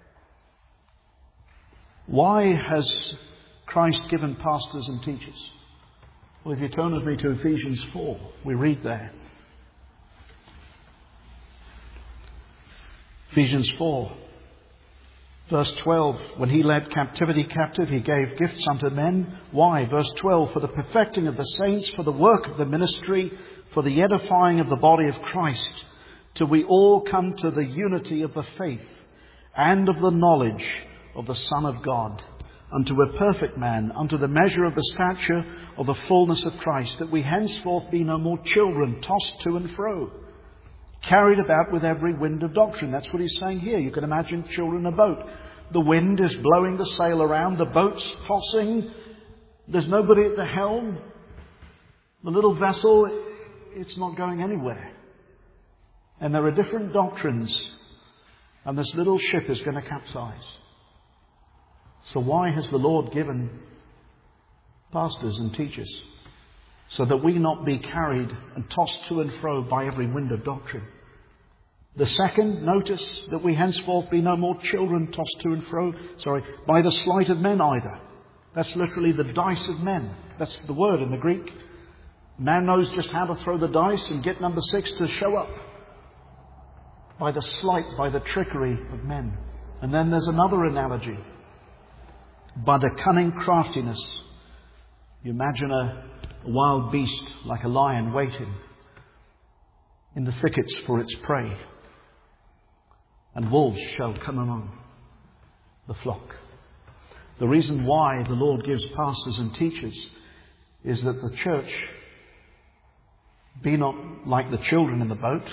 Why has Christ given pastors and teachers? Well, if you turn with me to Ephesians 4, we read there. Ephesians 4, verse 12. When he led captivity captive, he gave gifts unto men. Why? Verse 12. For the perfecting of the saints, for the work of the ministry, for the edifying of the body of Christ, till we all come to the unity of the faith and of the knowledge of the Son of God, unto a perfect man, unto the measure of the stature of the fullness of Christ, that we henceforth be no more children, tossed to and fro, carried about with every wind of doctrine. That's what he's saying here. You can imagine children in a boat. The wind is blowing the sail around, the boat's tossing, there's nobody at the helm. The little vessel, it's not going anywhere. And there are different doctrines, and this little ship is going to capsize. So why has the Lord given pastors and teachers? So that we not be carried and tossed to and fro by every wind of doctrine. The second, notice that we henceforth be no more children tossed to and fro, by the sleight of men either. That's literally the dice of men. That's the word in the Greek. Man knows just how to throw the dice and get number 6 to show up. By the sleight, by the trickery of men. And then there's another analogy. By the cunning craftiness. You imagine a wild beast like a lion waiting in the thickets for its prey. And wolves shall come among the flock. The reason why the Lord gives pastors and teachers is that the church be not like the children in the boat,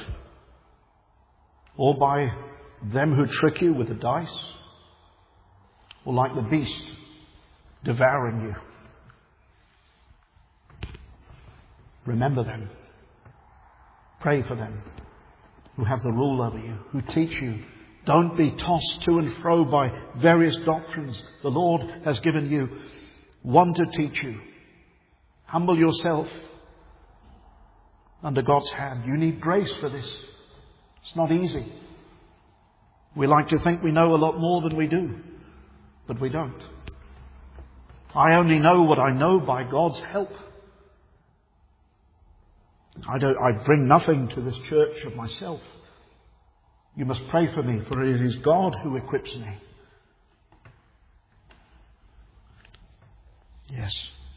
or by them who trick you with the dice, or like the beast devouring you. Remember them. Pray for them who have the rule over you, who teach you. Don't be tossed to and fro by various doctrines. The Lord has given you one to teach you. Humble yourself under God's hand. You need grace for this. It's not easy. We like to think we know a lot more than we do, but we don't. I only know what I know by God's help. I bring nothing to this church of myself. You must pray for me, for it is God who equips me. Yes.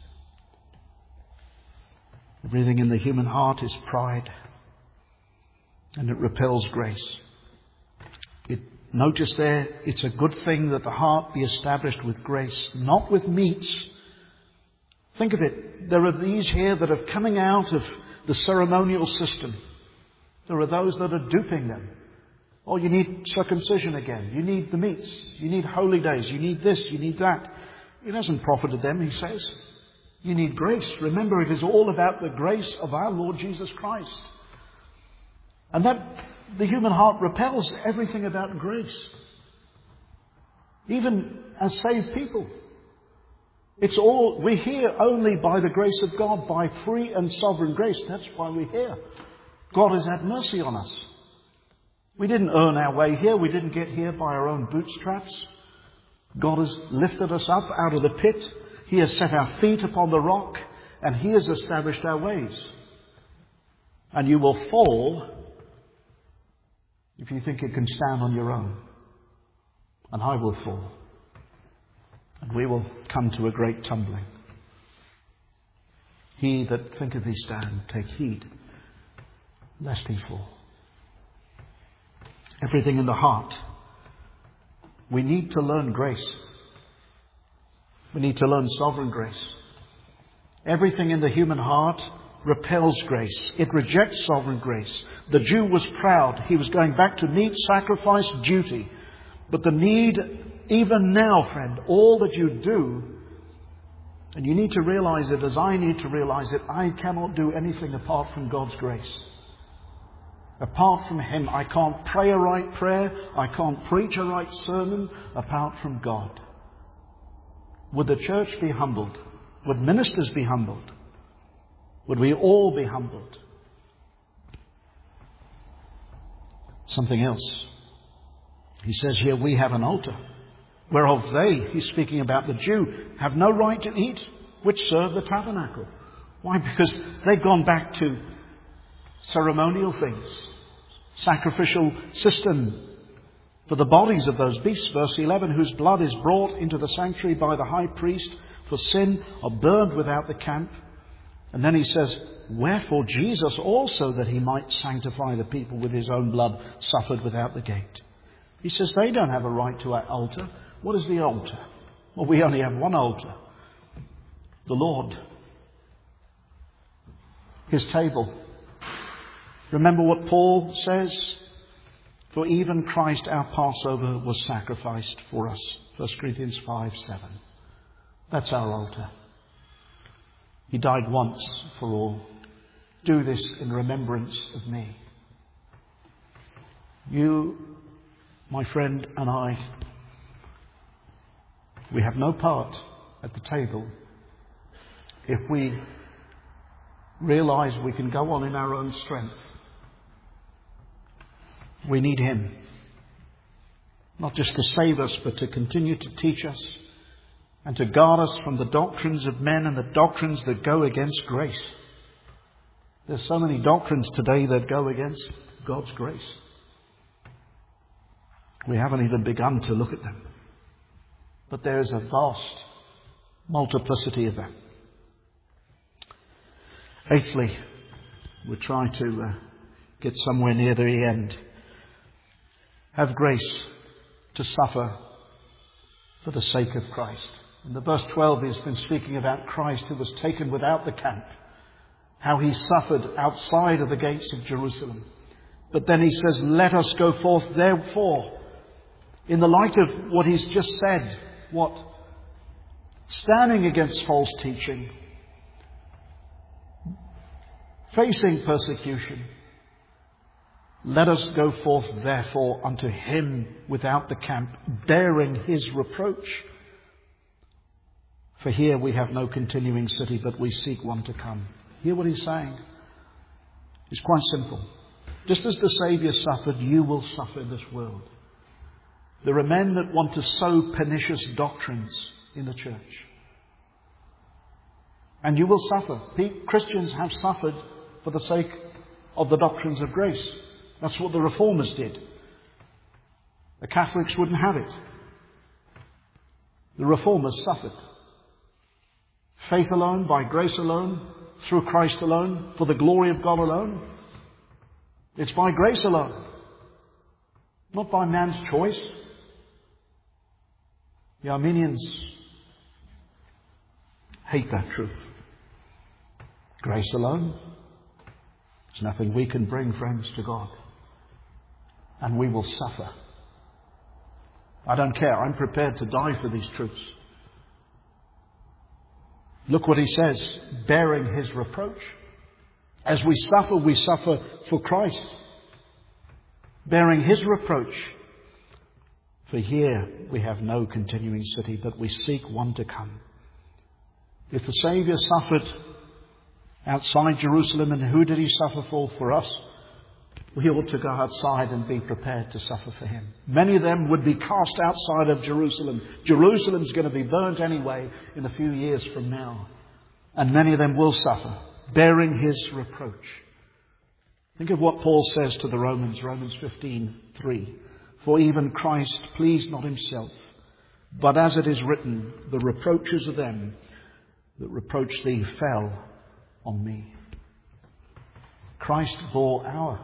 Everything in the human heart is pride, and it repels grace. Notice there, it's a good thing that the heart be established with grace, not with meats. Think of it. There are these here that are coming out of the ceremonial system. There are those that are duping them. Oh, you need circumcision again. You need the meats. You need holy days. You need this. You need that. It hasn't profited them, he says. You need grace. Remember, it is all about the grace of our Lord Jesus Christ. And that the human heart repels everything about grace. Even as saved people. It's all, we're here only by the grace of God, by free and sovereign grace. That's why we're here. God has had mercy on us. We didn't earn our way here. We didn't get here by our own bootstraps. God has lifted us up out of the pit. He has set our feet upon the rock, and He has established our ways. And you will fall if you think you can stand on your own. And I will fall. And we will come to a great tumbling. He that thinketh he stand, take heed, lest he fall. Everything in the heart. We need to learn grace. We need to learn sovereign grace. Everything in the human heart repels grace. It rejects sovereign grace. The Jew was proud. He was going back to meat, sacrifice, duty. But the need, even now, friend, all that you do, and you need to realize it as I need to realize it, I cannot do anything apart from God's grace. Apart from Him, I can't pray a right prayer. I can't preach a right sermon apart from God. Would the church be humbled? Would ministers be humbled? Would we all be humbled? Something else. He says here, we have an altar, whereof they, he's speaking about the Jew, have no right to eat, which serve the tabernacle. Why? Because they've gone back to ceremonial things, sacrificial system for the bodies of those beasts. Verse 11, whose blood is brought into the sanctuary by the high priest for sin, are burned without the camp. And then he says, wherefore Jesus also, that he might sanctify the people with his own blood, suffered without the gate. He says they don't have a right to our altar. What is the altar? Well, we only have one altar. The Lord. His table. Remember what Paul says? For even Christ our Passover was sacrificed for us. 1 Corinthians 5:7. That's our altar. He died once for all. Do this in remembrance of me. You, my friend, and I, we have no part at the table if we realize we can go on in our own strength. We need Him. Not just to save us, but to continue to teach us and to guard us from the doctrines of men and the doctrines that go against grace. There's so many doctrines today that go against God's grace. We haven't even begun to look at them. But there is a vast multiplicity of them. Eighthly, we're trying to get somewhere near the end. Have grace to suffer for the sake of Christ. In the verse 12, he's been speaking about Christ who was taken without the camp. How he suffered outside of the gates of Jerusalem. But then he says, let us go forth therefore. In the light of what he's just said, what? Standing against false teaching. Facing persecution. Let us go forth therefore unto him without the camp, bearing his reproach. For here we have no continuing city, but we seek one to come. Hear what he's saying? It's quite simple. Just as the Saviour suffered, you will suffer in this world. There are men that want to sow pernicious doctrines in the church. And you will suffer. Christians have suffered for the sake of the doctrines of grace. That's what the Reformers did. The Catholics wouldn't have it. The Reformers suffered. Faith alone, by grace alone, through Christ alone, for the glory of God alone. It's by grace alone. Not by man's choice. The Arminians hate that truth. Grace alone. There's nothing we can bring, friends, to God. And we will suffer. I don't care. I'm prepared to die for these truths. Look what he says, bearing his reproach. As we suffer for Christ. Bearing his reproach. For here we have no continuing city, but we seek one to come. If the Saviour suffered outside Jerusalem, and who did he suffer for? For us. We ought to go outside and be prepared to suffer for him. Many of them would be cast outside of Jerusalem. Jerusalem's going to be burnt anyway in a few years from now. And many of them will suffer, bearing his reproach. Think of what Paul says to the Romans, Romans 15:3. For even Christ pleased not himself, but as it is written, the reproaches of them that reproach thee fell on me. Christ bore our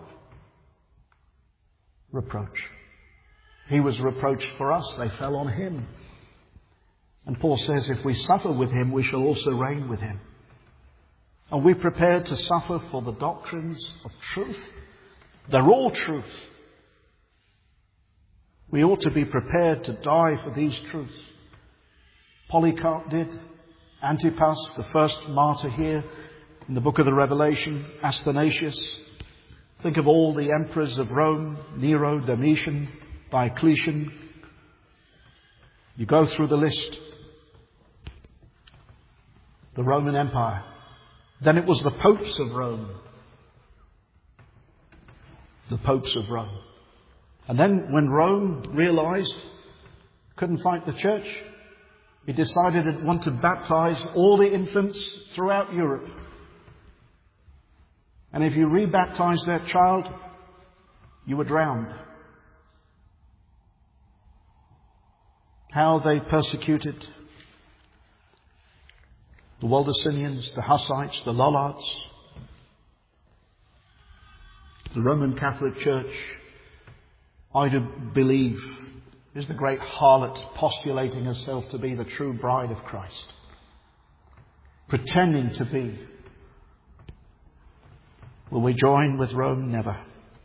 reproach. He was reproached for us. They fell on him. And Paul says if we suffer with him, we shall also reign with him. Are we prepared to suffer for the doctrines of truth? They're all truth. We ought to be prepared to die for these truths. Polycarp did. Antipas, the first martyr here in the book of the Revelation. Athanasius. Think of all the emperors of Rome. Nero, Domitian, Diocletian. You go through the list. The Roman Empire. Then it was the popes of Rome. The popes of Rome. And then when Rome realized couldn't fight the church, he decided it wanted to baptize all the infants throughout Europe. And if you rebaptized that child, you were drowned. How they persecuted the Waldensians, the Hussites, the Lollards, the Roman Catholic Church, I do believe, is the great harlot postulating herself to be the true bride of Christ. Pretending to be. Will we join with Rome? Never.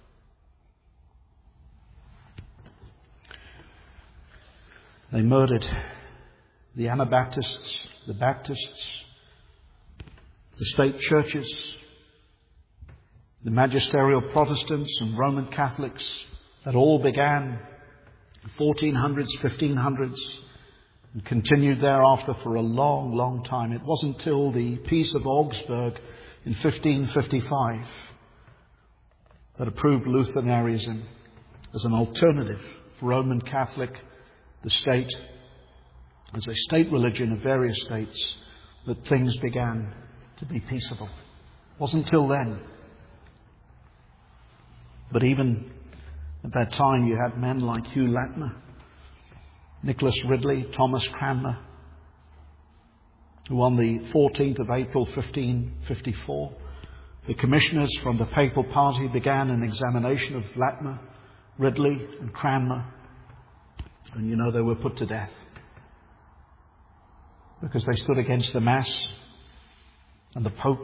They murdered the Anabaptists, the Baptists, the state churches, the magisterial Protestants and Roman Catholics. That all began in the 1400s, 1500s and continued thereafter for a long, long time. It wasn't until the Peace of Augsburg in 1555 that approved Lutheranism as an alternative for Roman Catholic, the state, as a state religion of various states, that things began to be peaceable. It wasn't until then. But even at that time you had men like Hugh Latimer, Nicholas Ridley, Thomas Cranmer, who on the 14th of April 1554, the commissioners from the papal party began an examination of Latimer, Ridley and Cranmer. And you know they were put to death because they stood against the Mass and the Pope.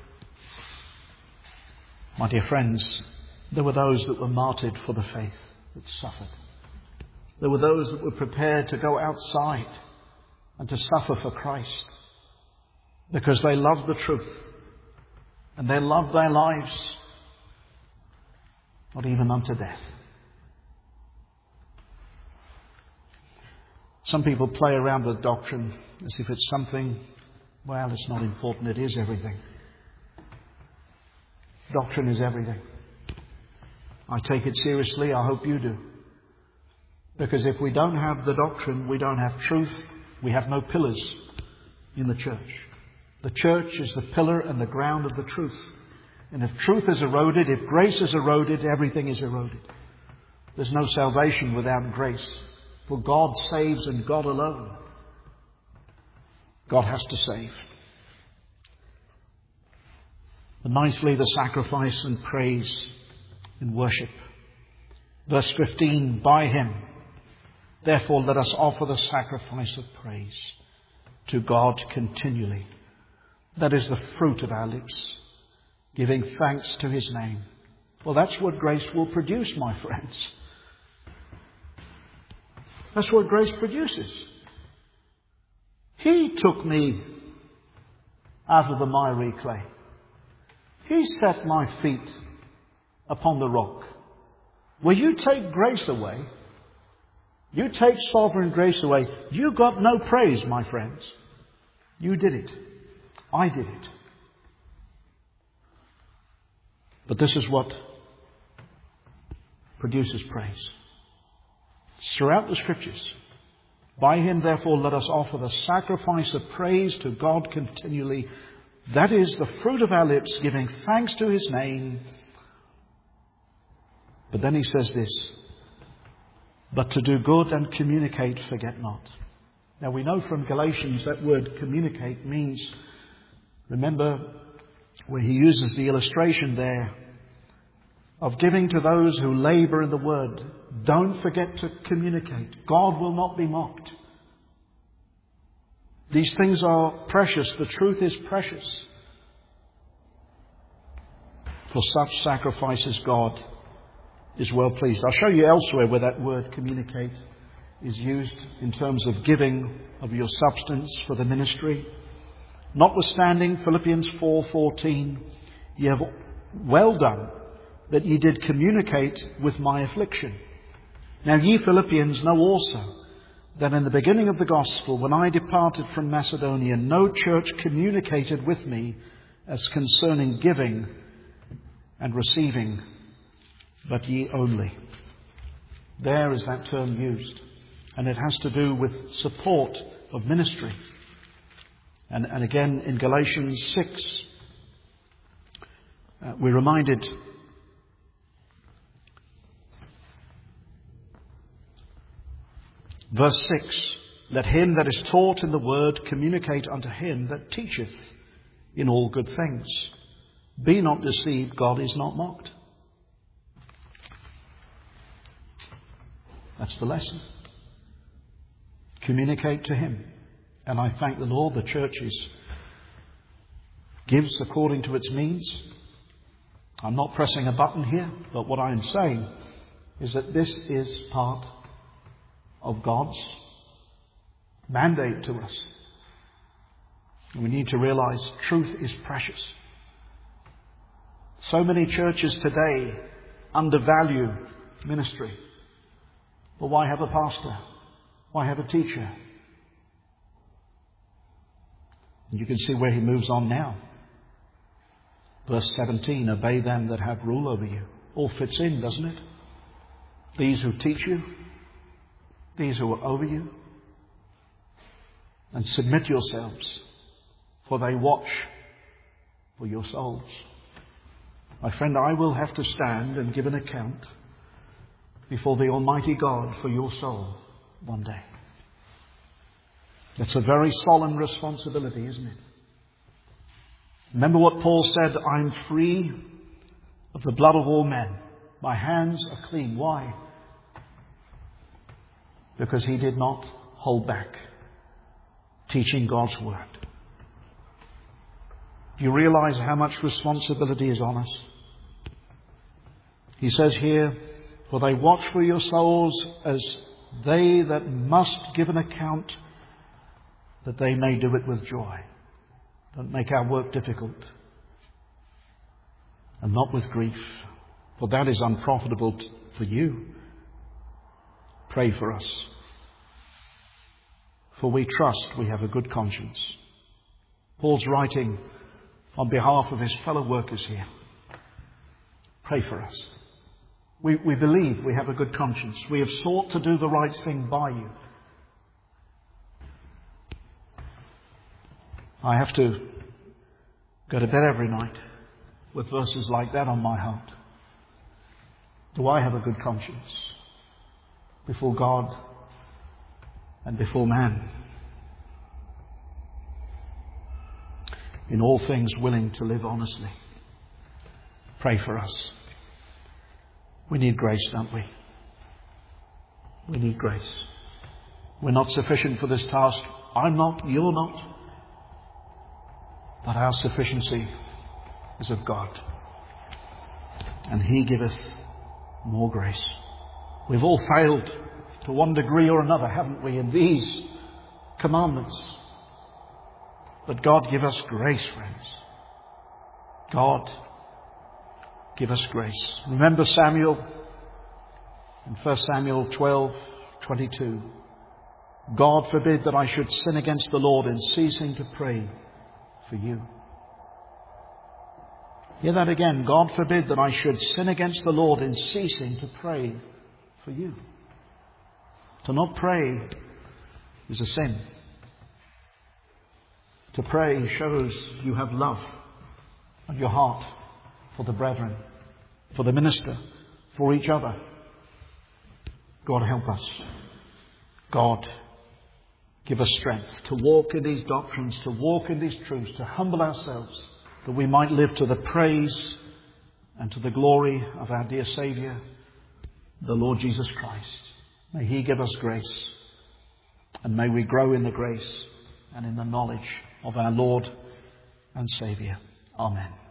My dear friends, there were those that were martyred for the faith, that suffered. There were those that were prepared to go outside and to suffer for Christ because they loved the truth and they loved their lives, not even unto death. Some people play around with doctrine as if it's something, well, it's not important. It is everything. Doctrine is everything. I take it seriously. I hope you do. Because if we don't have the doctrine, we don't have truth, we have no pillars in the church. The church is the pillar and the ground of the truth. And if truth is eroded, if grace is eroded, everything is eroded. There's no salvation without grace. For God saves and God alone. God has to save. And ninthly, the sacrifice and praise in worship. Verse 15, by him, therefore let us offer the sacrifice of praise to God continually. That is the fruit of our lips, giving thanks to his name. Well, that's what grace will produce, my friends. That's what grace produces. He took me out of the miry clay. He set my feet upon the rock. Will you take grace away? You take sovereign grace away. You got no praise, my friends. You did it. I did it. But this is what produces praise. Throughout the Scriptures. By him, therefore, let us offer the sacrifice of praise to God continually. That is the fruit of our lips, giving thanks to his name. But then he says this, but to do good and communicate, forget not. Now we know from Galatians that word communicate means, remember where he uses the illustration there of giving to those who labour in the word. Don't forget to communicate. God will not be mocked. These things are precious. The truth is precious. For such sacrifices God is well pleased. I'll show you elsewhere where that word communicate is used in terms of giving of your substance for the ministry. Notwithstanding, Philippians 4:14, ye have well done that ye did communicate with my affliction. Now ye Philippians know also that in the beginning of the gospel, when I departed from Macedonia, no church communicated with me as concerning giving and receiving, but ye only. There is that term used. And it has to do with support of ministry. And again in Galatians 6, we're reminded verse 6, let him that is taught in the word communicate unto him that teacheth in all good things. Be not deceived, God is not mocked. That's the lesson. Communicate to him. And I thank the Lord the churches gives according to its means. I'm not pressing a button here, but what I am saying is that this is part of God's mandate to us. And we need to realize truth is precious. So many churches today undervalue ministry. But why have a pastor? Why have a teacher? And you can see where he moves on now. Verse 17, obey them that have rule over you. All fits in, doesn't it? These who teach you, these who are over you. And submit yourselves, for they watch for your souls. My friend, I will have to stand and give an account before the Almighty God for your soul one day. That's a very solemn responsibility, isn't it? Remember what Paul said, I'm free of the blood of all men. My hands are clean. Why? Because he did not hold back teaching God's word. Do you realize how much responsibility is on us? He says here, for they watch for your souls as they that must give an account, that they may do it with joy. Don't make our work difficult, and not with grief, for that is unprofitable for you. Pray for us, for we trust we have a good conscience. Paul's writing on behalf of his fellow workers here. Pray for us. We believe we have a good conscience. We have sought to do the right thing by you. I have to go to bed every night with verses like that on my heart. Do I have a good conscience before God and before man? In all things willing to live honestly. Pray for us. We need grace, don't we? We need grace. We're not sufficient for this task. I'm not, you're not. But our sufficiency is of God. And He giveth more grace. We've all failed to one degree or another, haven't we, in these commandments. But God give us grace, friends. God give us grace. Remember Samuel in 1 Samuel 12:22. God forbid that I should sin against the Lord in ceasing to pray for you. Hear that again. God forbid that I should sin against the Lord in ceasing to pray for you. To not pray is a sin. To pray shows you have love on your heart for the brethren, for the minister, for each other. God help us. God give us strength to walk in these doctrines, to walk in these truths, to humble ourselves, that we might live to the praise and to the glory of our dear Saviour, the Lord Jesus Christ. May He give us grace, and may we grow in the grace and in the knowledge of our Lord and Saviour. Amen.